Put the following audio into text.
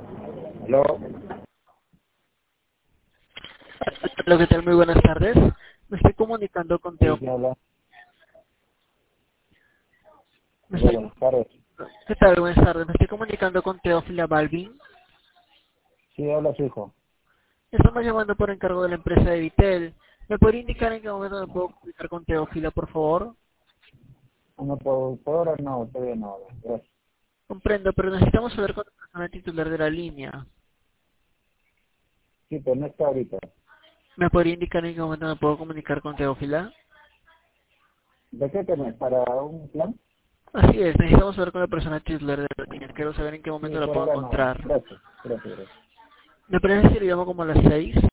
Aló, Hola, ¿qué tal? Muy buenas tardes. Me estoy comunicando con sí, Teo. sí, habla. Me Hola, estoy, buenas tardes. ¿Qué tal? Buenas tardes. Me estoy comunicando con Teófila Balvin. Sí, habla su hijo. Estamos llamando por encargo de la empresa de Vitel. ¿Me podría indicar en qué momento me puedo comunicar con Teófila, por favor? No, por ahora no, todavía no. Gracias. Comprendo, pero necesitamos saber con la persona titular de la línea. Sí, pero no está ahorita. ¿Me podría indicar en qué momento me puedo comunicar con Teófila? ¿De qué tenés? ¿Para un plan? Así es, necesitamos saber con la persona titular de la línea. Quiero saber en qué Sí, momento la por puedo ahora no. encontrar. Gracias, gracias, gracias. ¿Me parece si le llamo como a las 6?